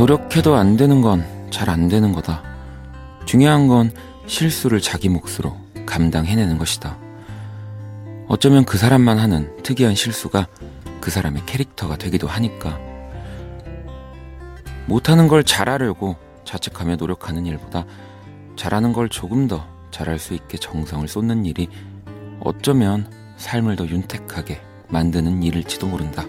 노력해도 안 되는 건 잘 안 되는 거다. 중요한 건 실수를 자기 몫으로 감당해내는 것이다. 어쩌면 그 사람만 하는 특이한 실수가 그 사람의 캐릭터가 되기도 하니까. 못하는 걸 잘하려고 자책하며 노력하는 일보다 잘하는 걸 조금 더 잘할 수 있게 정성을 쏟는 일이 어쩌면 삶을 더 윤택하게 만드는 일일지도 모른다.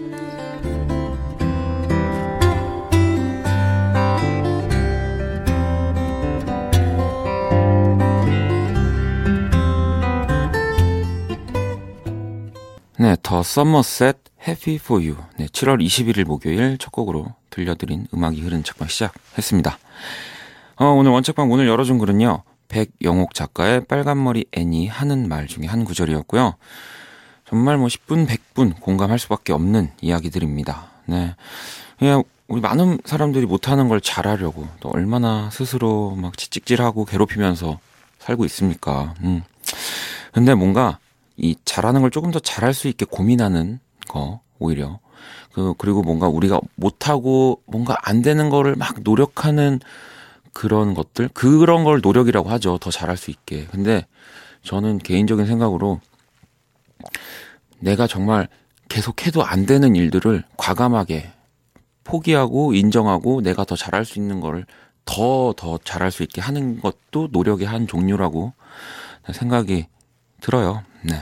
네, 더 서머셋 Happy for You. 네, 7월 21일 목요일 첫 곡으로 들려드린 음악이 흐르는 책방 시작했습니다. 오늘 원책방 문을 열어준 글은요, 백영옥 작가의 빨간머리 애니 하는 말 중에 한 구절이었고요. 정말 10분, 100분 공감할 수밖에 없는 이야기들입니다. 네, 그냥 우리 많은 사람들이 못하는 걸 잘하려고 또 얼마나 스스로 막 찍찍질하고 괴롭히면서 살고 있습니까? 근데 뭔가 이 잘하는 걸 조금 더 잘할 수 있게 고민하는 거, 오히려. 그리고 뭔가 우리가 못하고 뭔가 안 되는 거를 막 노력하는 그런 것들? 그런 걸 노력이라고 하죠. 더 잘할 수 있게. 근데 저는 개인적인 생각으로 내가 정말 계속해도 안 되는 일들을 과감하게 포기하고 인정하고 내가 더 잘할 수 있는 거를 더 잘할 수 있게 하는 것도 노력의 한 종류라고 생각이 들어요. 네.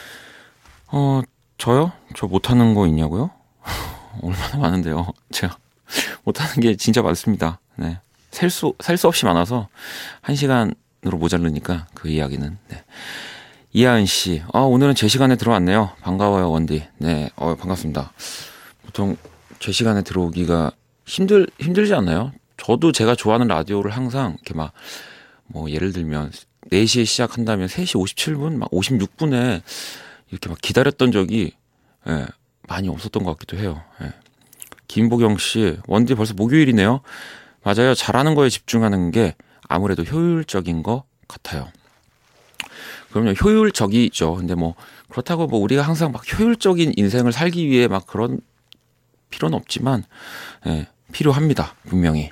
저요? 저 못하는 거 있냐고요? 얼마나 많은데요. 제가 못하는 게 진짜 많습니다. 네. 셀 수 없이 많아서 1시간으로 모자르니까 그 이야기는. 네. 이하은 씨, 오늘은 제 시간에 들어왔네요. 반가워요, 원디. 네, 반갑습니다. 보통 제 시간에 들어오기가 힘들지 않나요? 저도 제가 좋아하는 라디오를 항상 이렇게 예를 들면 4시에 시작한다면 3시 57분, 56분에 이렇게 기다렸던 적이, 많이 없었던 것 같기도 해요. 김보경 씨, 원디 벌써 목요일이네요. 맞아요. 잘하는 거에 집중하는 게 아무래도 효율적인 것 같아요. 그럼요, 효율적이죠. 근데 그렇다고 우리가 항상 효율적인 인생을 살기 위해 그런 필요는 없지만, 필요합니다. 분명히.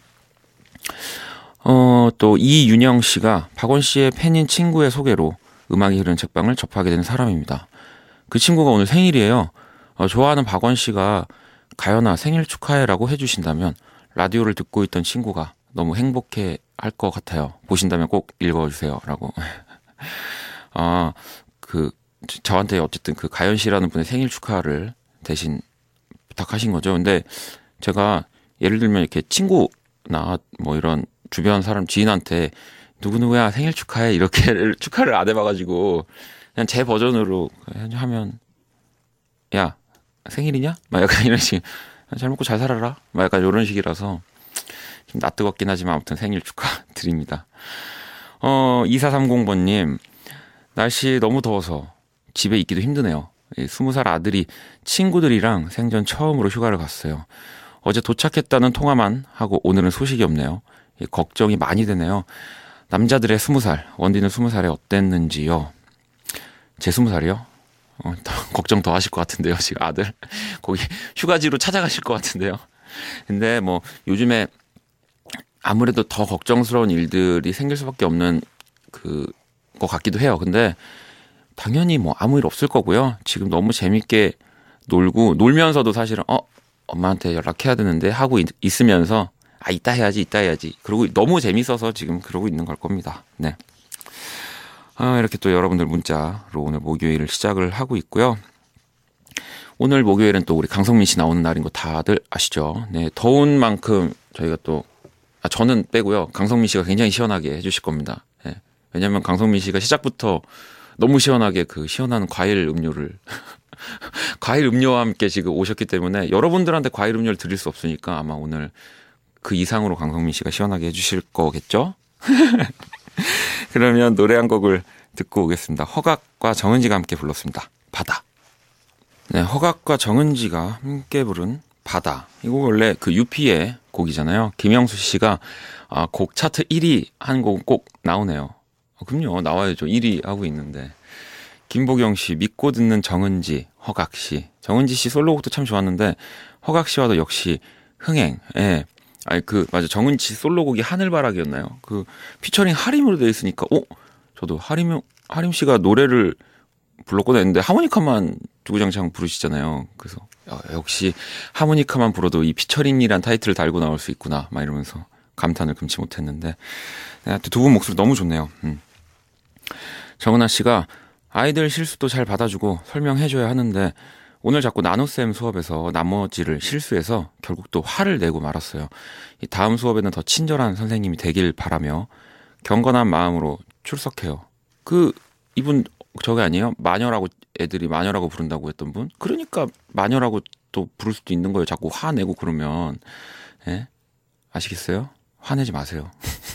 또 이윤영 씨가 박원 씨의 팬인 친구의 소개로 음악이 흐르는 책방을 접하게 된 사람입니다. 그 친구가 오늘 생일이에요. 좋아하는 박원 씨가 가연아 생일 축하해라고 해주신다면 라디오를 듣고 있던 친구가 너무 행복해 할 것 같아요. 보신다면 꼭 읽어주세요. 라고. 저한테 어쨌든 그 가연 씨라는 분의 생일 축하를 대신 부탁하신 거죠. 근데 제가 예를 들면 이렇게 친구나 이런 주변 사람 지인한테 누구누구야 생일 축하해 이렇게 축하를 안 해봐가지고 그냥 제 버전으로 하면 야 생일이냐? 약간 이런 식. 잘 먹고 잘 살아라. 약간 이런 식이라서 좀 낯뜨겁긴 하지만 아무튼 생일 축하드립니다. 2430번님, 날씨 너무 더워서 집에 있기도 힘드네요. 20살 아들이 친구들이랑 생전 처음으로 휴가를 갔어요. 어제 도착했다는 통화만 하고 오늘은 소식이 없네요. 걱정이 많이 되네요. 남자들의 20살, 원디는 20살에 어땠는지요? 제 20살이요? 걱정 더 하실 것 같은데요, 지금 아들. 거기 휴가지로 찾아가실 것 같은데요. 근데 요즘에 아무래도 더 걱정스러운 일들이 생길 수밖에 없는 것 같기도 해요. 근데 당연히 아무 일 없을 거고요. 지금 너무 재밌게 놀면서도 사실은 엄마한테 연락해야 되는데 하고 있으면서 이따 해야지. 그리고 너무 재밌어서 지금 그러고 있는 걸 겁니다. 네. 이렇게 또 여러분들 문자로 오늘 목요일을 시작을 하고 있고요. 오늘 목요일은 또 우리 강성민 씨 나오는 날인 거 다들 아시죠? 네. 더운 만큼 저희가 또, 저는 빼고요. 강성민 씨가 굉장히 시원하게 해주실 겁니다. 네. 왜냐면 강성민 씨가 시작부터 너무 시원하게 시원한 과일 음료를 과일 음료와 함께 지금 오셨기 때문에 여러분들한테 과일 음료를 드릴 수 없으니까 아마 오늘 그 이상으로 강성민 씨가 시원하게 해주실 거겠죠? 그러면 노래 한 곡을 듣고 오겠습니다. 허각과 정은지가 함께 불렀습니다. 바다. 네, 허각과 정은지가 함께 부른 바다. 이 곡 원래 유피의 곡이잖아요. 김영수 씨가 곡 차트 1위 한 곡 꼭 나오네요. 그럼요, 나와야죠. 1위 하고 있는데. 김보경 씨, 믿고 듣는 정은지, 허각 씨. 정은지 씨 솔로곡도 참 좋았는데 허각 씨와도 역시 흥행. 예. 아니 맞아 정은치 솔로곡이 하늘바라기였나요? 그 피처링 하림으로 되어 있으니까 저도 하림 씨가 노래를 불렀구나 했는데 하모니카만 주구장창 부르시잖아요. 그래서 역시 하모니카만 불어도 이 피처링이란 타이틀을 달고 나올 수 있구나 막 이러면서 감탄을 금치 못했는데 두 분 목소리 너무 좋네요. 정은아 씨가 아이들 실수도 잘 받아주고 설명해줘야 하는데 오늘 자꾸 나노쌤 수업에서 나머지를 실수해서 결국 또 화를 내고 말았어요. 다음 수업에는 더 친절한 선생님이 되길 바라며 경건한 마음으로 출석해요. 이분 저게 아니에요? 마녀라고 애들이 마녀라고 부른다고 했던 분? 그러니까 마녀라고 또 부를 수도 있는 거예요. 자꾸 화내고 그러면. 예? 아시겠어요? 화내지 마세요.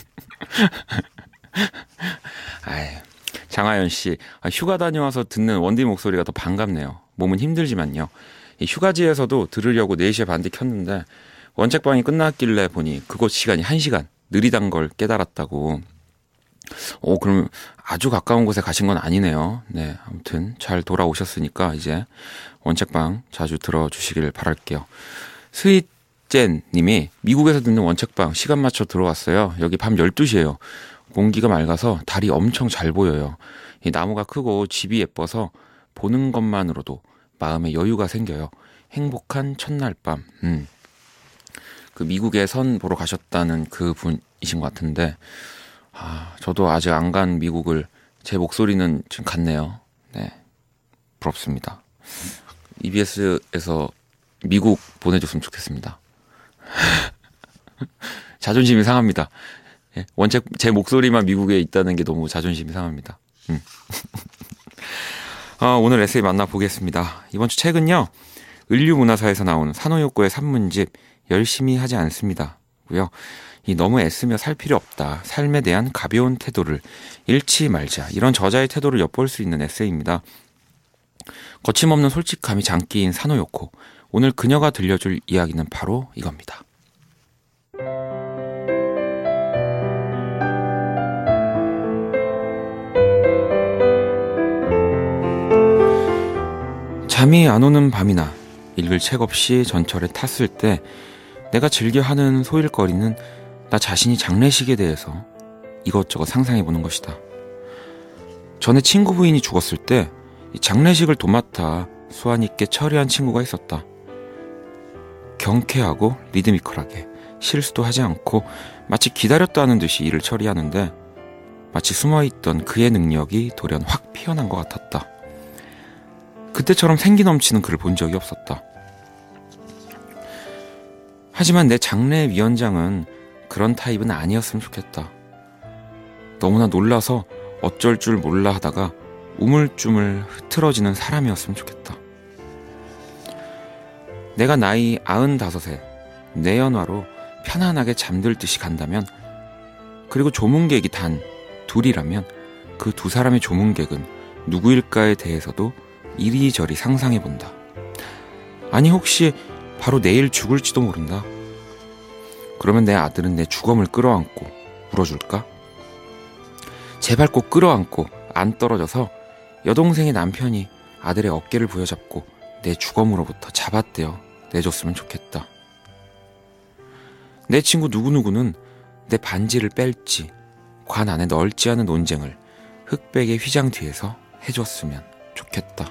아이, 장하연 씨, 휴가 다녀와서 듣는 원디 목소리가 더 반갑네요. 몸은 힘들지만요. 이 휴가지에서도 들으려고 4시에 반대 켰는데 원책방이 끝났길래 보니 그곳 시간이 1시간 느리단 걸 깨달았다고. 그럼 아주 가까운 곳에 가신 건 아니네요. 네, 아무튼 잘 돌아오셨으니까 이제 원책방 자주 들어주시길 바랄게요. 스윗젠 님이 미국에서 듣는 원책방 시간 맞춰 들어왔어요. 여기 밤 12시예요. 공기가 맑아서 달이 엄청 잘 보여요. 이 나무가 크고 집이 예뻐서 보는 것만으로도 마음에 여유가 생겨요. 행복한 첫날 밤. 그 미국에 선 보러 가셨다는 그 분이신 것 같은데 저도 아직 안 간 미국을 제 목소리는 지금 갔네요. 네, 부럽습니다. EBS에서 미국 보내줬으면 좋겠습니다. 자존심이 상합니다. 제 목소리만 미국에 있다는 게 너무 자존심이 상합니다. 오늘 에세이 만나보겠습니다. 이번 주 책은요, 을류문화사에서 나온 산호욕구의 산문집 열심히 하지 않습니다. 고요. 너무 애쓰며 살 필요 없다. 삶에 대한 가벼운 태도를 잃지 말자. 이런 저자의 태도를 엿볼 수 있는 에세이입니다. 거침없는 솔직함이 장기인 산호요코. 오늘 그녀가 들려줄 이야기는 바로 이겁니다. 잠이 안 오는 밤이나 읽을 책 없이 전철에 탔을 때 내가 즐겨 하는 소일거리는 나 자신이 장례식에 대해서 이것저것 상상해보는 것이다. 전에 친구 부인이 죽었을 때 장례식을 도맡아 수완 있게 처리한 친구가 있었다. 경쾌하고 리드미컬하게 실수도 하지 않고 마치 기다렸다는 듯이 일을 처리하는데 마치 숨어있던 그의 능력이 돌연 확 피어난 것 같았다. 그때처럼 생기 넘치는 그를 본 적이 없었다. 하지만 내 장례위원장은 그런 타입은 아니었으면 좋겠다. 너무나 놀라서 어쩔 줄 몰라 하다가 우물쭈물 흐트러지는 사람이었으면 좋겠다. 내가 나이 95세 내연화로 편안하게 잠들듯이 간다면, 그리고 조문객이 단 둘이라면 그 두 사람의 조문객은 누구일까에 대해서도 이리저리 상상해본다. 아니, 혹시 바로 내일 죽을지도 모른다. 그러면 내 아들은 내 주검을 끌어안고 울어줄까? 제발 꼭 끌어안고 안 떨어져서 여동생의 남편이 아들의 어깨를 부여잡고 내 주검으로부터 잡아떼어 내줬으면 좋겠다. 내 친구 누구누구는 내 반지를 뺄지 관 안에 넣을지 하는 논쟁을 흑백의 휘장 뒤에서 해줬으면 좋겠다.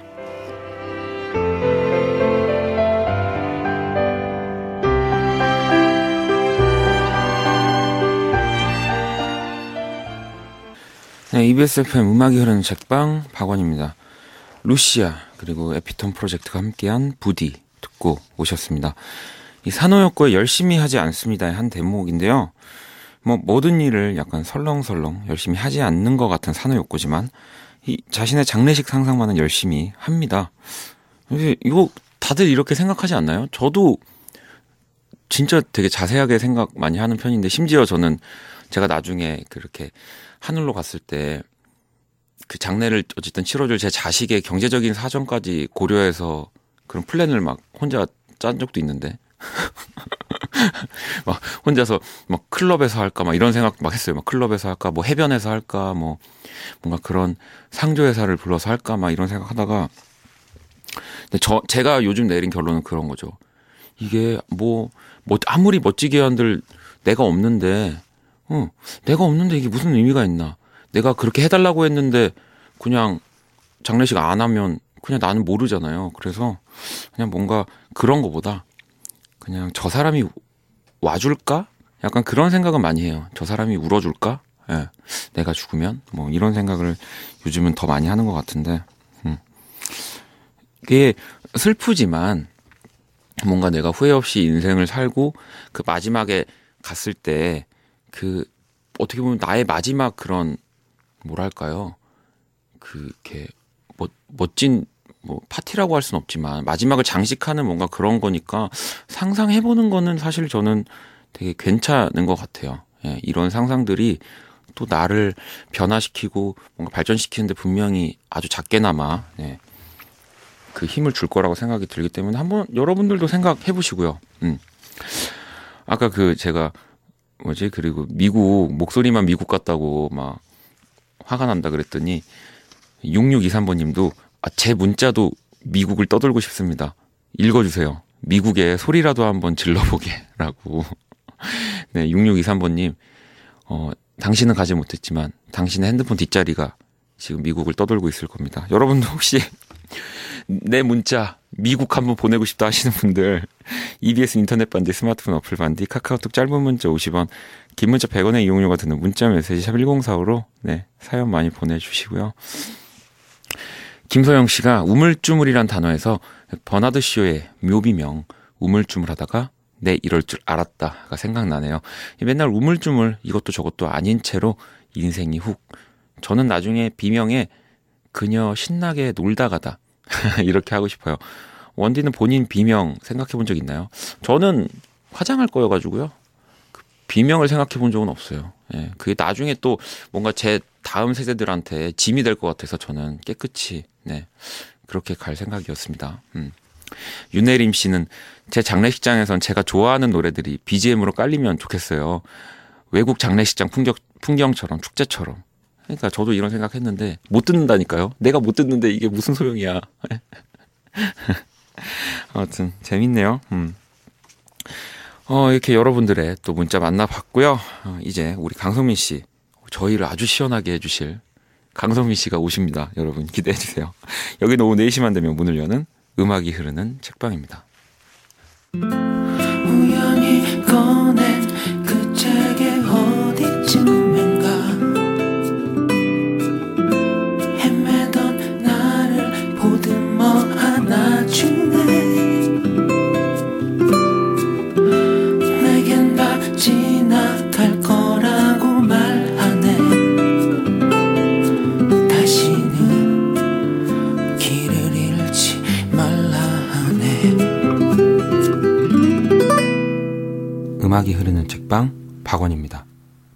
네, EBS FM 음악이 흐르는 책방 박원입니다. 루시아 그리고 에피톤 프로젝트가 함께한 부디 듣고 오셨습니다. 이 산호욕구에 열심히 하지 않습니다의 한 대목인데요. 모든 일을 약간 설렁설렁 열심히 하지 않는 것 같은 산호욕구지만 이 자신의 장례식 상상만은 열심히 합니다. 이거 다들 이렇게 생각하지 않나요? 저도 진짜 되게 자세하게 생각 많이 하는 편인데, 심지어 저는 제가 나중에 그렇게 하늘로 갔을 때 그 장례를 어쨌든 치러줄 제 자식의 경제적인 사정까지 고려해서 그런 플랜을 막 혼자 짠 적도 있는데 막 혼자서 막 클럽에서 할까 막 이런 생각 막 했어요. 막 클럽에서 할까, 뭐 해변에서 할까, 뭐 뭔가 그런 상조회사를 불러서 할까 막 이런 생각하다가, 근데 제가 요즘 내린 결론은 그런 거죠. 이게 뭐 아무리 멋지게 한들 내가 없는데 이게 무슨 의미가 있나. 내가 그렇게 해달라고 했는데 그냥 장례식 안 하면 그냥 나는 모르잖아요. 그래서 그냥 뭔가 그런 거보다 그냥 저 사람이 와줄까? 약간 그런 생각은 많이 해요. 저 사람이 울어줄까? 예, 내가 죽으면? 뭐 이런 생각을 요즘은 더 많이 하는 것 같은데 이게 슬프지만 뭔가 내가 후회 없이 인생을 살고 그 마지막에 갔을 때 그 어떻게 보면 나의 마지막 그런 뭐랄까요? 그게 멋진 뭐 파티라고 할 수는 없지만 마지막을 장식하는 뭔가 그런 거니까 상상해보는 거는 사실 저는 되게 괜찮은 것 같아요. 예, 이런 상상들이 또 나를 변화시키고 뭔가 발전시키는데 분명히 아주 작게나마 예, 그 힘을 줄 거라고 생각이 들기 때문에 한번 여러분들도 생각해 보시고요. 아까 그 제가 그리고 미국 목소리만 미국 같다고 막 화가 난다 그랬더니 6623번님도 제 문자도 미국을 떠돌고 싶습니다. 읽어주세요. 미국의 소리라도 한번 질러보게라고. 네, 6623번님 당신은 가지 못했지만 당신의 핸드폰 뒷자리가 지금 미국을 떠돌고 있을 겁니다. 여러분도 혹시 내 문자 미국 한번 보내고 싶다 하시는 분들 EBS 인터넷 반디 스마트폰 어플 반디 카카오톡 짧은 문자 50원 긴 문자 100원의 이용료가 드는 문자 메시지 샵 1045로 네, 사연 많이 보내주시고요. 김소영 씨가 우물쭈물이란 단어에서 버나드 쇼의 묘비명 우물쭈물하다가 네 이럴 줄 알았다가 생각나네요. 맨날 우물쭈물 이것도 저것도 아닌 채로 인생이 훅. 저는 나중에 비명에 그녀 신나게 놀다 가다 이렇게 하고 싶어요. 원디는 본인 비명 생각해 본 적 있나요? 저는 화장할 거여가지고요. 그 비명을 생각해 본 적은 없어요. 예, 그게 나중에 또 뭔가 제 다음 세대들한테 짐이 될 것 같아서 저는 깨끗이 네, 그렇게 갈 생각이었습니다. 윤혜림 씨는 제 장례식장에선 제가 좋아하는 노래들이 BGM으로 깔리면 좋겠어요. 외국 장례식장 풍경처럼 축제처럼. 그러니까 저도 이런 생각했는데 못 듣는다니까요. 내가 못 듣는데 이게 무슨 소용이야. 아무튼 재밌네요. 이렇게 여러분들의 또 문자 만나봤고요. 이제 우리 강성민 씨 저희를 아주 시원하게 해주실 강성민 씨가 오십니다. 여러분 기대해 주세요. 여기는 오후 4시만 되면 문을 여는 음악이 흐르는 책방입니다. 우연히 꺼낸 그 책의 어디쯤인가 헤매던 나를 보듬어 안아주네 내겐 다 지나갈 거라고 말하네 다시는 길을 잃지 말라 하네 음악이 흐르는 책방 박원입니다.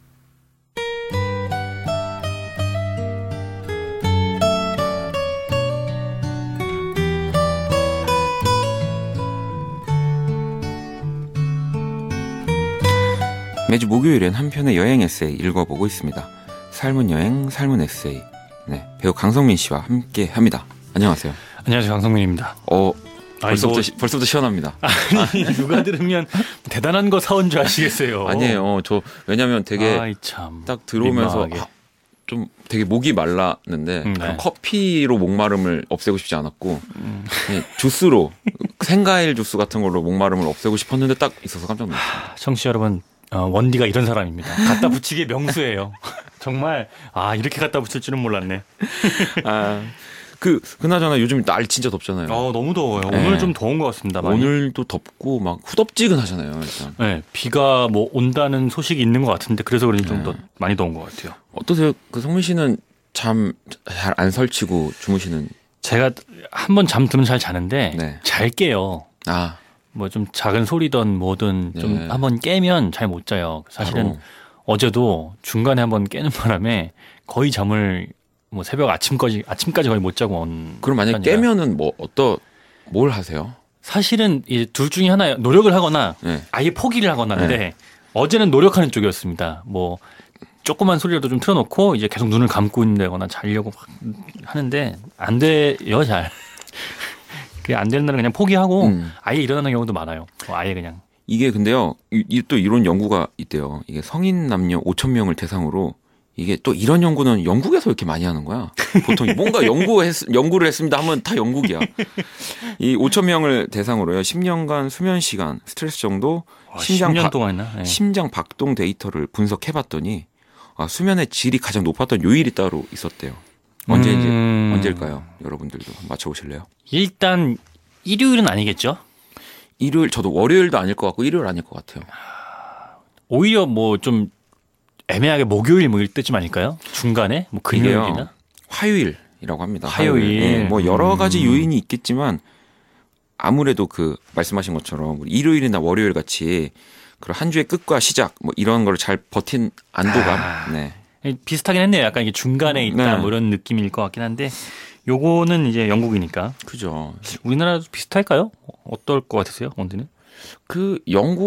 매주 목요일엔 한 편의 여행 에세이 읽어보고 있습니다. 삶은 여행, 삶은 에세이. 네, 배우 강성민 씨와 함께 합니다. 안녕하세요. 안녕하세요. 강성민입니다. 벌써부터 시원합니다. 아니, 누가 들으면 대단한 거 사온 줄 아시겠어요. 아니에요. 저 왜냐면 되게 딱 들어오면서 좀 되게 목이 말랐는데 커피로 목마름을 없애고 싶지 않았고 주스로 생과일 주스 같은 걸로 목마름을 없애고 싶었는데 딱 있어서 깜짝 놀랐어요. 청취자 여러분, 원디가 이런 사람입니다. 갖다 붙이기의 명수예요. 정말 이렇게 갖다 붙일 줄은 몰랐네. 그나저나 요즘 날 진짜 덥잖아요. 너무 더워요. 네. 오늘 좀 더운 것 같습니다. 많이. 오늘도 덥고 막 후덥지근하잖아요. 일단. 네, 비가 뭐 온다는 소식이 있는 것 같은데 그래서 그런지 좀 더 많이 더운 것 같아요. 어떠세요? 그 성민 씨는 잠 잘 안 설치고 주무시는? 제가 한번 잠 들면 잘 자는데 잘 깨요. 뭐 좀 작은 소리든 뭐든 좀 한번 깨면 잘 못 자요. 사실은 어제도 중간에 한번 깨는 바람에 거의 잠을 뭐 새벽 아침까지 거의 못 자고 온. 그럼 만약 깨면은 뭘 하세요? 사실은 이제 둘 중에 하나 노력을 하거나 아예 포기를 하거나 하는데 어제는 노력하는 쪽이었습니다. 뭐 조그만 소리라도 좀 틀어놓고 이제 계속 눈을 감고 있는다거나 자려고 하는데 안 돼요 잘. 그게 안 되는 날은 그냥 포기하고 아예 일어나는 경우도 많아요. 아예 그냥 이게 근데요, 또 이런 연구가 있대요. 이게 성인 남녀 5,000명을 대상으로 이게 또 이런 연구는 영국에서 이렇게 많이 하는 거야. 보통 뭔가 연구를 했습니다 하면 다 영국이야. 이 5,000명을 대상으로요. 10년간 수면 시간, 스트레스 정도, 10년 동안 했나? 네. 심장 박동 데이터를 분석해봤더니 수면의 질이 가장 높았던 요일이 따로 있었대요. 언제일까요? 여러분들도 맞춰보실래요? 일단 일요일은 아니겠죠? 일요일, 저도 월요일도 아닐 것 같고 일요일 아닐 것 같아요. 오히려 뭐 좀 애매하게 목요일 뭐 이때쯤 아닐까요? 중간에 뭐 금요일이나 화요일이라고 합니다. 화요일. 네, 뭐 여러 가지 요인이 있겠지만 아무래도 그 말씀하신 것처럼 일요일이나 월요일 같이 그런 한 주의 끝과 시작 뭐 이런 걸 잘 버틴 안도감. 네. 비슷하긴 했네요. 약간 이게 중간에 있다 네. 뭐 이런 느낌일 것 같긴 한데 요거는 이제 영국이니까. 그죠. 우리나라도 비슷할까요? 어떨 것 같으세요, 원디는? 그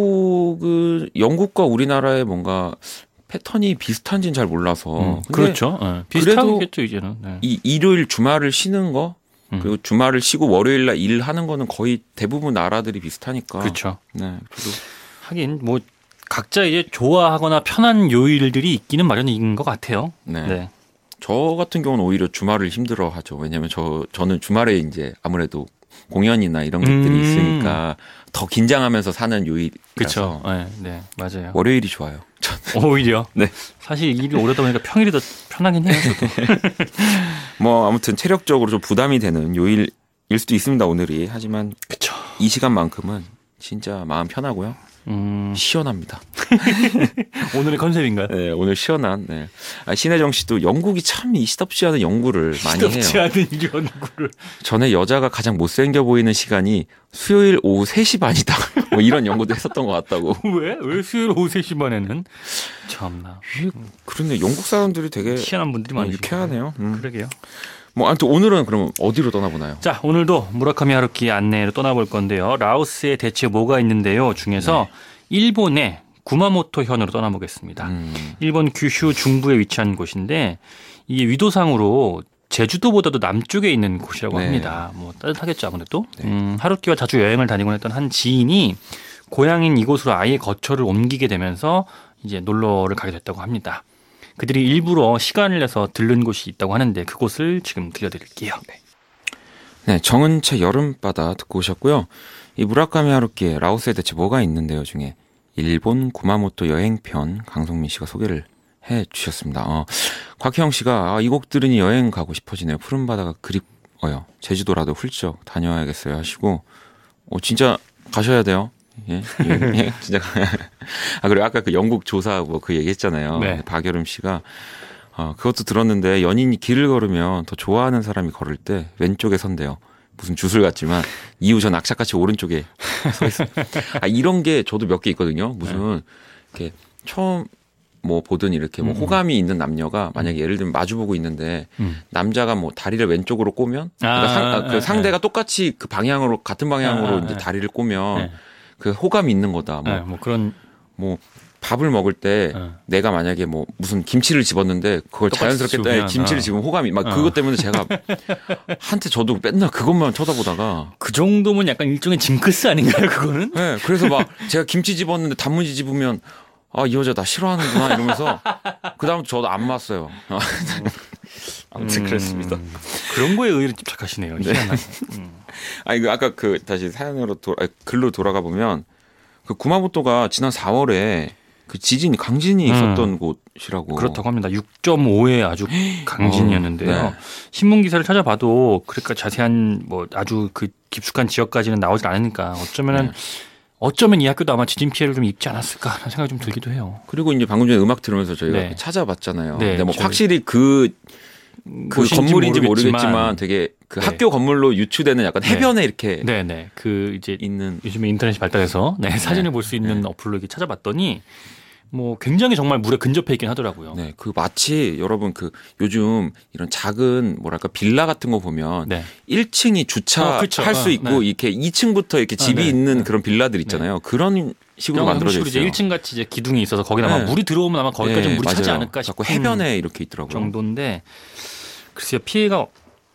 영국과 우리나라의 뭔가 패턴이 비슷한지는 잘 몰라서. 그렇죠. 네. 비슷하겠죠 이제는. 네. 이 일요일 주말을 쉬는 거 그리고 주말을 쉬고 월요일날 일하는 거는 거의 대부분 나라들이 비슷하니까. 그렇죠. 네. 그래도 하긴 뭐 각자 이제 좋아하거나 편한 요일들이 있기는 마련인 것 같아요. 네. 네. 저 같은 경우는 오히려 주말을 힘들어하죠. 왜냐하면 저는 주말에 이제 아무래도 공연이나 이런 것들이 있으니까 더 긴장하면서 사는 요일이라서. 그렇죠. 네, 네, 맞아요. 월요일이 좋아요. 오히려. 네. 사실 일이 오래다 보니까 평일이 더 편하긴 해요. 뭐 아무튼 체력적으로 좀 부담이 되는 요일일 수도 있습니다. 오늘이. 하지만 그쵸. 이 시간만큼은 진짜 마음 편하고요. 시원합니다. 오늘의 컨셉인가요? 네, 오늘 시원한. 네. 신혜정 씨도 영국이 참 이 시덥지 않은 연구를 많이 해요. 시덥지 않은 연구를. 전에 여자가 가장 못생겨 보이는 시간이 수요일 오후 3시 반이다. 뭐 이런 연구도 했었던 것 같다고. 왜 수요일 오후 3시 반에는? 참나. 그런데 영국 사람들이 되게 희한한 분들이 많이 유쾌하네요. 그러게요. 뭐 아무튼 오늘은 그럼 어디로 떠나보나요? 자, 오늘도 무라카미 하루키 안내로 떠나볼 건데요. 라오스에 대체 뭐가 있는데요. 중에서 일본의 구마모토 현으로 떠나보겠습니다. 일본 규슈 중부에 위치한 곳인데 이게 위도상으로 제주도보다도 남쪽에 있는 곳이라고 합니다. 뭐 따뜻하겠죠 아무래도. 하루키와 자주 여행을 다니곤 했던 한 지인이 고향인 이곳으로 아예 거처를 옮기게 되면서 이제 놀러를 가게 됐다고 합니다. 그들이 일부러 시간을 내서 들른 곳이 있다고 하는데 그곳을 지금 들려드릴게요. 네, 정은채 여름바다 듣고 오셨고요. 이 무라카미 하루키의 라오스에 대체 뭐가 있는데요 중에 일본 구마모토 여행편 강성민 씨가 소개를 해주셨습니다. 곽혜영 씨가 이 곡 들으니 여행 가고 싶어지네요. 푸른 바다가 그립어요. 제주도라도 훌쩍 다녀야겠어요 하시고 진짜 가셔야 돼요. 예, 진짜. 그리고 아까 그 영국 조사 뭐 그 얘기했잖아요. 네. 박여름 씨가 그것도 들었는데 연인이 길을 걸으면 더 좋아하는 사람이 걸을 때 왼쪽에 선대요. 무슨 주술 같지만 이후 전 악착같이 오른쪽에 서 있어요. 이런 게 저도 몇 개 있거든요. 무슨 이렇게 처음 뭐 보든 이렇게 뭐 호감이 있는 남녀가 만약에 예를 들면 마주보고 있는데 남자가 뭐 다리를 왼쪽으로 꼬면 그러니까 상대가 똑같이 그 방향으로 같은 방향으로 이제 다리를 꼬면 그 호감이 있는 거다. 뭐 그런 뭐 밥을 먹을 때 내가 만약에 뭐 무슨 김치를 집었는데 그걸 자연스럽게 김치를 집으면 호감이 막 그것 때문에 제가 한테 저도 맨날 그것만 쳐다보다가 그 정도면 약간 일종의 징크스 아닌가요 그거는? 네, 그래서 막 제가 김치 집었는데 단무지 집으면 이 여자 나 싫어하는구나 이러면서 그 다음 저도 안 맞어요. 아무튼 그렇습니다. 그런 거에 의외로 집착하시네요. 네. 아까 그 다시 사연으로 글로 돌아가 보면 그 구마모토가 지난 4월에 그 강진이 있었던 곳이라고. 그렇다고 합니다. 6.5의 아주 강진이었는데요. 네. 신문 기사를 찾아봐도 그러니까 자세한 뭐 아주 그 깊숙한 지역까지는 나오질 않으니까 어쩌면 이 학교도 아마 지진 피해를 좀 입지 않았을까라는 생각이 좀 들기도 해요. 그리고 이제 방금 전에 음악 들으면서 저희가 찾아봤잖아요. 네, 근데 뭐 확실히 그 건물인지 모르겠지만 되게 그 학교 건물로 유추되는 약간 해변에 이렇게 그 이제 있는 요즘에 인터넷이 발달해서 사진을 볼 수 있는 어플로 이렇게 찾아봤더니 뭐 굉장히 정말 물에 근접해 있긴 하더라고요. 네, 그 마치 여러분 그 요즘 이런 작은 뭐랄까 빌라 같은 거 보면 1층이 주차할 수 있고 이렇게 2층부터 이렇게 집이 있는 그런 빌라들 있잖아요. 그런 식으로 만들어져 있어요. 이제 1층 같이 이제 기둥이 있어서 거기다 아마 물이 들어오면 아마 거기까지 물이 차지 않을까 싶은 해변에 이렇게 있더라고요. 정도인데 글쎄요 피해가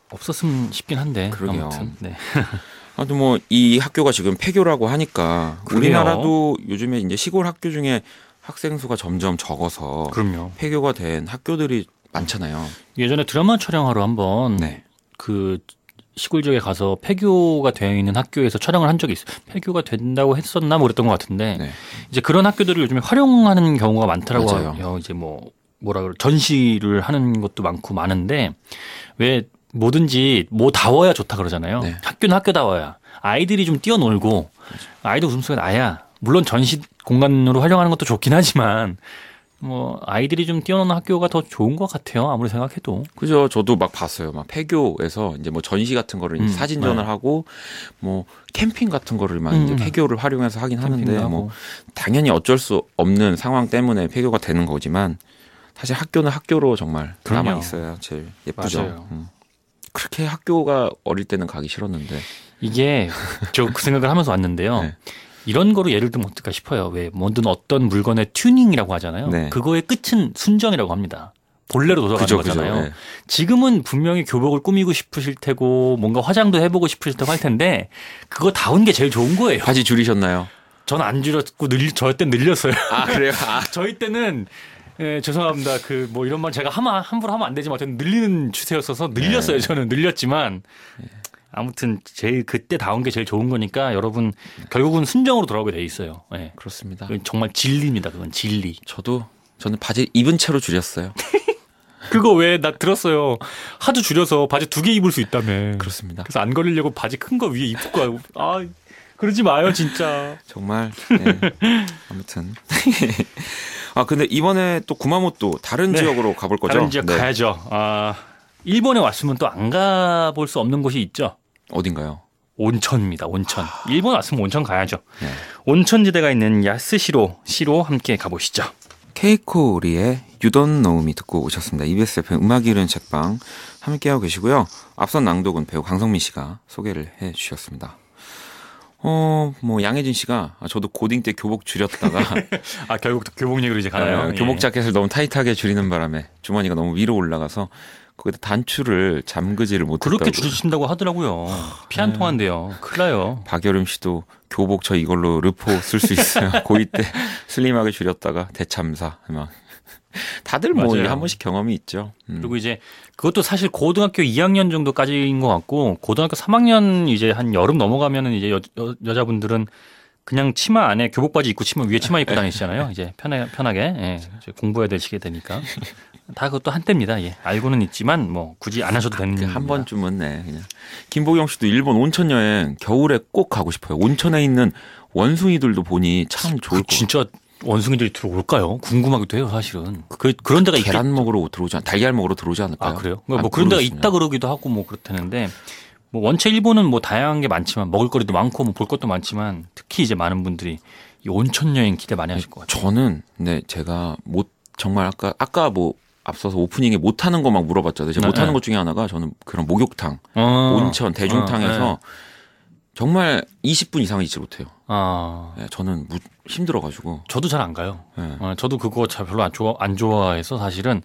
없었으면 싶긴 한데. 그러게요. 아무튼. 네. 아무튼 뭐 이 학교가 지금 폐교라고 하니까 그래요. 우리나라도 요즘에 이제 시골 학교 중에 학생 수가 점점 적어서 그럼요. 폐교가 된 학교들이 많잖아요. 예전에 드라마 촬영하러 한번 네. 그 시골 지역에 가서 폐교가 되어 있는 학교에서 촬영을 한 적이 있어요. 폐교가 된다고 했었나 뭐 그랬던 것 같은데 네. 이제 그런 학교들을 요즘에 활용하는 경우가 많더라고요. 맞아요. 이제 뭐라 그래 전시를 하는 것도 많은데 왜 뭐든지 다워야 좋다 그러잖아요. 네. 학교는 학교다워야 아이들이 좀 뛰어놀고 아이들 웃음소리가 나야 물론 전시 공간으로 활용하는 것도 좋긴 하지만 뭐 아이들이 좀 뛰어노는 학교가 더 좋은 것 같아요. 아무리 생각해도. 그죠. 저도 막 봤어요. 막 폐교에서 이제 뭐 전시 같은 거를 사진전을 네. 하고 뭐 캠핑 같은 거를 막 이제 폐교를 활용해서 하긴 하는데 뭐 당연히 어쩔 수 없는 상황 때문에 폐교가 되는 거지만 사실 학교는 학교로 정말 그럼요. 남아 있어야 제일 예쁘죠. 맞아요. 그렇게 학교가 어릴 때는 가기 싫었는데 이게 저 그 생각을 하면서 왔는데요. 네. 이런 거로 예를 들면 어떨까 싶어요. 왜 뭐든 어떤 물건의 튜닝이라고 하잖아요. 네. 그거의 끝은 순정이라고 합니다. 본래로 돌아가는 그죠, 거잖아요. 그죠. 네. 지금은 분명히 교복을 꾸미고 싶으실 테고 뭔가 화장도 해보고 싶으실 테고 할 텐데 그거 다운 게 제일 좋은 거예요. 바지 줄이셨나요? 저는 안 줄였고 저희 때 늘렸어요. 아 그래요? 아. 저희 때는 죄송합니다. 이런 말 제가 함부로 하면 안 되지만 저는 늘리는 추세였어서 늘렸어요. 네. 저는 늘렸지만 아무튼 제일 그때 다운 게 제일 좋은 거니까 여러분 결국은 순정으로 돌아오게 돼 있어요. 네. 그렇습니다. 정말 진리입니다. 그건 진리. 저는 바지 입은 채로 줄였어요. 그거 왜 나 들었어요. 하도 줄여서 바지 2개 입을 수 있다며. 그렇습니다. 그래서 안 걸리려고 바지 큰 거 위에 입고 가고. 아 그러지 마요 진짜. 정말. 네. 아무튼. 아 근데 이번에 또 구마모토 다른 네. 지역으로 가볼 거죠? 다른 지역 네. 가야죠. 일본에 왔으면 또 안 가볼 수 없는 곳이 있죠. 어딘가요? 온천입니다. 온천. 일본 왔으면 온천 가야죠. 네. 온천지대가 있는 야스시로 함께 가보시죠. 케이코리의 You Don't Know Me 듣고 오셨습니다. EBS FM 음악 이른 책방 함께하고 계시고요. 앞선 낭독은 배우 강성민 씨가 소개를 해주셨습니다. 뭐 양혜진 씨가 저도 고딩 때 교복 줄였다가 결국 교복 얘기로 이제 가나요? 교복 자켓을 너무 타이트하게 줄이는 바람에 주머니가 너무 위로 올라가서 거기다 단추를 잠그지를 못했다고. 그렇게 줄이신다고 하더라고요. 피 한 통한데요. 큰일 나요. 박여름 씨도 교복 저 이걸로 르포 쓸 수 있어요. 고2 때 슬림하게 줄였다가 대참사 막. 다들 뭐 한 번씩 경험이 있죠. 그리고 이제 그것도 사실 고등학교 2학년 정도까지인 것 같고 고등학교 3학년 이제 한 여름 넘어가면은 이제 여자분들은 그냥 치마 안에 교복 바지 입고 위에 치마 입고 다니시잖아요. 이제 편하게 예, 이제 공부해야 되시게 되니까 다 그것도 한때입니다. 예, 알고는 있지만 뭐 굳이 안 하셔도 되는 겁니다. 한 번쯤은 네. 그냥. 김보경 씨도 일본 온천 여행 겨울에 꼭 가고 싶어요. 온천에 있는 원숭이들도 보니 참 좋을 것 같아요. 진짜 원숭이들이 들어올까요? 궁금하기도 해요, 사실은. 그런 데가 계란 먹으러 들어오지 달걀 먹으러 들어오지 않을까요? 그래요? 뭐 그런 데가 있다 그러기도 하고 뭐 그렇다는데 뭐 원체 일본은 뭐 다양한 게 많지만 먹을거리도 많고 뭐 볼 것도 많지만 특히 이제 많은 분들이 이 온천 여행 기대 많이 하실 것 같아요. 저는 제가 정말 아까 뭐 앞서서 오프닝에 못하는 거 막 물어봤잖아요. 제가 못하는 것 중에 하나가 저는 그런 목욕탕, 온천, 대중탕에서 정말 20분 이상은 있지 못해요. 네, 저는 힘들어가지고. 저도 잘 안 가요. 네. 저도 그거 별로 안 좋아해서 사실은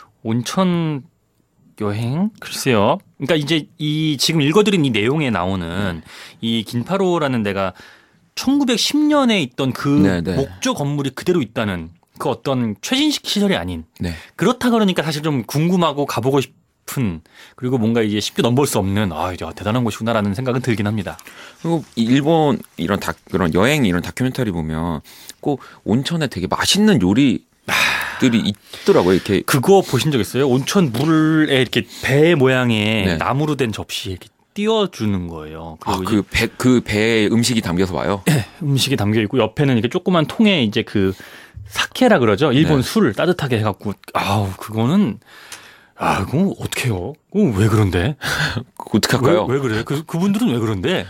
온천 여행 글쎄요. 그러니까 이제 지금 읽어드린 이 내용에 나오는 이 긴파로라는 데가 1910년에 있던 그 목조 건물이 그대로 있다는 그 어떤 최신식 시설이 아닌. 네. 그렇다 그러니까 사실 좀 궁금하고 가보고 싶은 그리고 뭔가 이제 쉽게 넘볼 수 없는 대단한 곳이구나라는 생각은 들긴 합니다. 그리고 일본 그런 여행 이런 다큐멘터리 보면 꼭 온천에 되게 맛있는 요리들이 있더라고요. 이렇게 그거 보신 적 있어요? 온천 물에 이렇게 배 모양의 나무로 된 접시에 이렇게 띄워주는 거예요. 그 배에 음식이 담겨서 와요? 네, 음식이 담겨 있고 옆에는 이렇게 조그만 통에 이제 그 사케라 그러죠. 일본 술 따뜻하게 해갖고 그거는 그거 어떡해요? 그거 왜 그런데? 어떻게 할까요? 왜 그래? 그분들은 왜 그런데?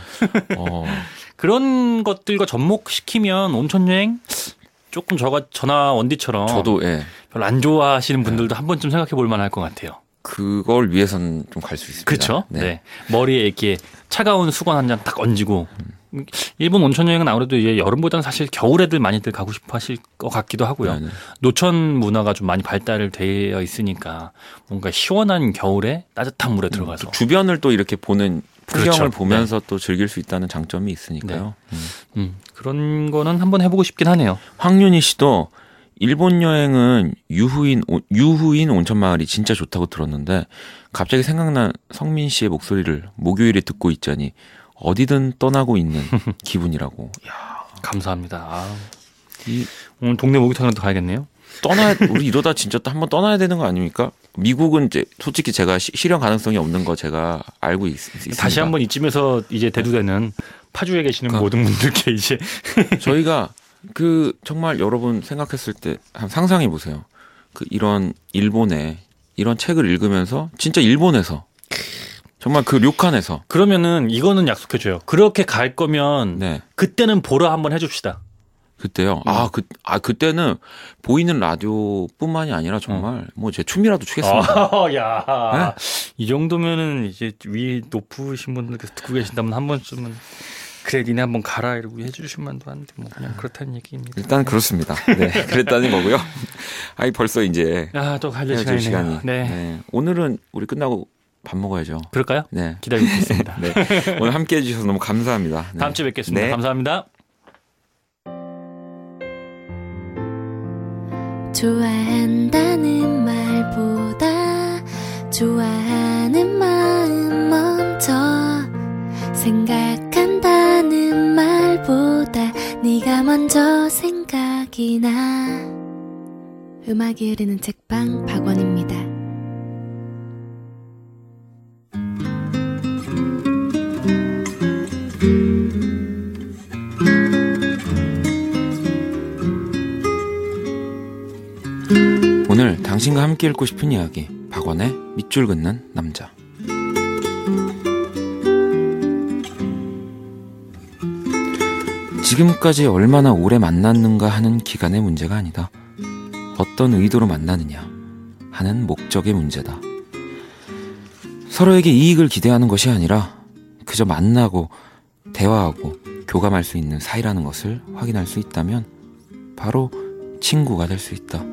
그런 것들과 접목시키면 온천 여행 조금 저나 원디처럼 저도 별로 안 좋아하시는 분들도 한 번쯤 생각해 볼 만할 것 같아요. 그걸 위해서는 좀 갈 수 있습니다. 그렇죠. 네. 머리에 이렇게 차가운 수건 한 잔 딱 얹고 일본 온천 여행은 아무래도 이제 여름보다는 사실 겨울에들 많이들 가고 싶어 하실 것 같기도 하고요. 네네. 노천 문화가 좀 많이 발달되어 있으니까 뭔가 시원한 겨울에 따뜻한 물에 들어가서 또 주변을 또 이렇게 보는 풍경을 그렇죠. 보면서 네. 또 즐길 수 있다는 장점이 있으니까요. 네. 그런 거는 한번 해보고 싶긴 하네요. 황윤희 씨도 일본 여행은 유후인 온천 마을이 진짜 좋다고 들었는데 갑자기 생각난 성민 씨의 목소리를 목요일에 듣고 있자니 어디든 떠나고 있는 기분이라고. 이야, 감사합니다. 오늘 동네 목욕탕으로 가야겠네요. 우리 이러다 진짜 한번 떠나야 되는 거 아닙니까? 미국은 이제 솔직히 제가 실현 가능성이 없는 거 제가 알고 있습니다. 다시 한번 이쯤에서 이제 대두되는 파주에 계시는 모든 분들께 이제 저희가 정말 여러분 생각했을 때 한번 상상해 보세요. 이런 일본에 이런 책을 읽으면서 진짜 일본에서 정말 료칸에서 그러면은 이거는 약속해줘요. 그렇게 갈 거면 네. 그때는 보러 한번 해줍시다. 그때요? 그때는 보이는 라디오뿐만이 아니라 정말 제 춤이라도 추겠습니다. 야, 네? 이 정도면은 이제 위 높으신 분들께서 듣고 계신다면 한 번쯤은 그래 니네 한번 가라 이러고 해주실 만도 한데 뭐 그냥 그렇다는 얘기입니다. 일단 그렇습니다. 네, 그랬다는 거고요. 벌써 이제 또 갈 시간이. 네. 오늘은 우리 끝나고 밥 먹어야죠. 그럴까요? 네, 기다리고 있겠습니다. 네. 오늘 함께해 주셔서 너무 감사합니다. 네. 다음 주에 뵙겠습니다. 네. 감사합니다. 좋아한다는 말보다 좋아하는 마음 먼저 생각한다는 말보다 네가 먼저 생각이 나. 음악이 흐르는 책방 박원입니다. 오늘 당신과 함께 읽고 싶은 이야기 박원의 밑줄 긋는 남자. 지금까지 얼마나 오래 만났는가 하는 기간의 문제가 아니다. 어떤 의도로 만나느냐 하는 목적의 문제다. 서로에게 이익을 기대하는 것이 아니라 그저 만나고 대화하고 교감할 수 있는 사이라는 것을 확인할 수 있다면 바로 친구가 될 수 있다.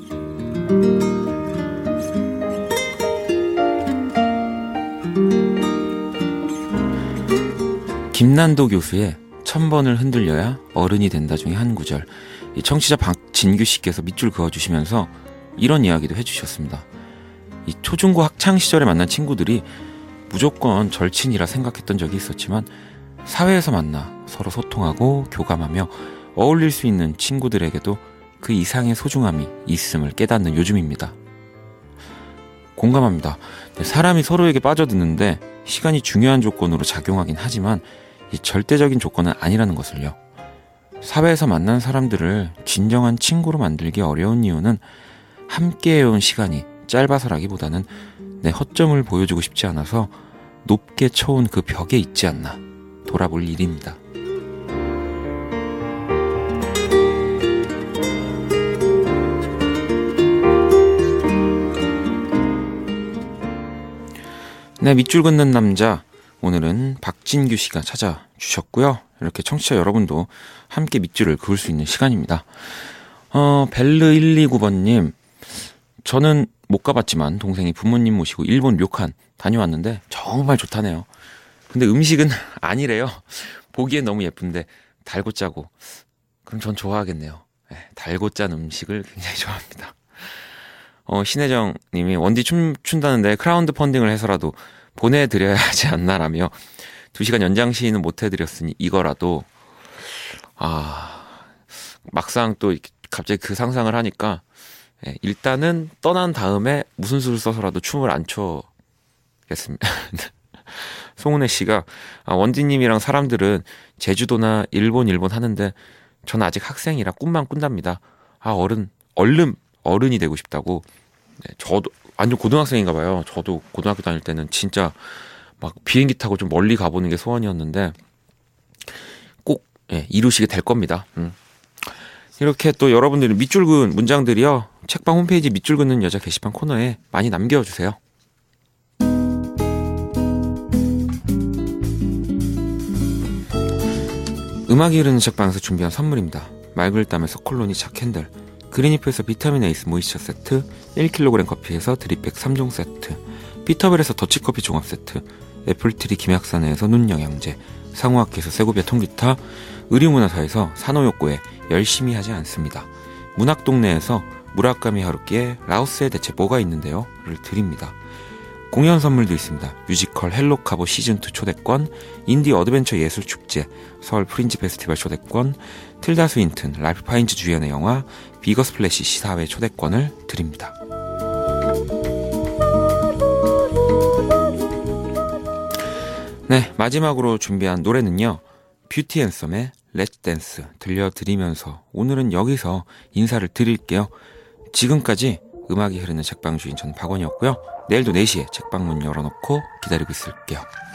김난도 교수의 1000번을 흔들려야 어른이 된다 중에 한 구절, 이 청취자 박진규 씨께서 밑줄 그어주시면서 이런 이야기도 해주셨습니다. 이 초중고 학창 시절에 만난 친구들이 무조건 절친이라 생각했던 적이 있었지만 사회에서 만나 서로 소통하고 교감하며 어울릴 수 있는 친구들에게도 그 이상의 소중함이 있음을 깨닫는 요즘입니다. 공감합니다. 사람이 서로에게 빠져드는데 시간이 중요한 조건으로 작용하긴 하지만 이 절대적인 조건은 아니라는 것을요. 사회에서 만난 사람들을 진정한 친구로 만들기 어려운 이유는 함께 해온 시간이 짧아서라기보다는 내 허점을 보여주고 싶지 않아서 높게 쳐온 그 벽에 있지 않나 돌아볼 일입니다. 네, 밑줄 긋는 남자, 오늘은 박진규 씨가 찾아주셨고요. 이렇게 청취자 여러분도 함께 밑줄을 그을 수 있는 시간입니다. 벨르129번님, 저는 못 가봤지만 동생이 부모님 모시고 일본 료칸 다녀왔는데 정말 좋다네요. 근데 음식은 아니래요. 보기엔 너무 예쁜데 달고 짜고. 그럼 전 좋아하겠네요. 네, 달고 짠 음식을 굉장히 좋아합니다. 신혜정 님이 원디 춤춘다는데 크라우드 펀딩을 해서라도 보내드려야 하지 않나라며 2시간 연장 시인은 못해드렸으니 이거라도. 막상 또 갑자기 그 상상을 하니까 일단은 떠난 다음에 무슨 수를 써서라도 춤을 안 춰겠습니다. 송은혜 씨가 원디님이랑 사람들은 제주도나 일본 하는데 저는 아직 학생이라 꿈만 꾼답니다. 얼른 어른이 되고 싶다고. 네, 저도 완전 고등학생인가 봐요. 저도 고등학교 다닐 때는 진짜 막 비행기 타고 좀 멀리 가보는 게 소원이었는데 꼭 이루시게 될 겁니다. 이렇게 또 여러분들이 밑줄 그은 문장들이요, 책방 홈페이지 밑줄 긋는 여자 게시판 코너에 많이 남겨주세요. 음악이 흐르는 책방에서 준비한 선물입니다. 말글담에서 콜로니 차캔들, 그린이프에서 비타민 에이스 모이스처 세트, 1kg 커피에서 드립백 3종 세트, 피터벨에서 더치커피 종합 세트, 애플트리 김약산에서 눈영양제, 상호학기에서 세고비아 통기타, 의류문화사에서 산호욕구에 열심히 하지 않습니다. 문학동네에서 무라카미 하루키의 라오스에 대체 뭐가 있는데요? 를 드립니다. 공연 선물도 있습니다. 뮤지컬 헬로카보 시즌2 초대권, 인디 어드벤처 예술축제, 서울 프린지 페스티벌 초대권, 틸다 스윈튼, 랄프 파인즈 주연의 영화 비거 스플래시 시사회 초대권을 드립니다. 네, 마지막으로 준비한 노래는요, 뷰티 앤 썸의 렛츠 댄스 들려드리면서 오늘은 여기서 인사를 드릴게요. 지금까지 음악이 흐르는 책방 주인 저는 박원이었고요. 내일도 4시에 책방문 열어놓고 기다리고 있을게요.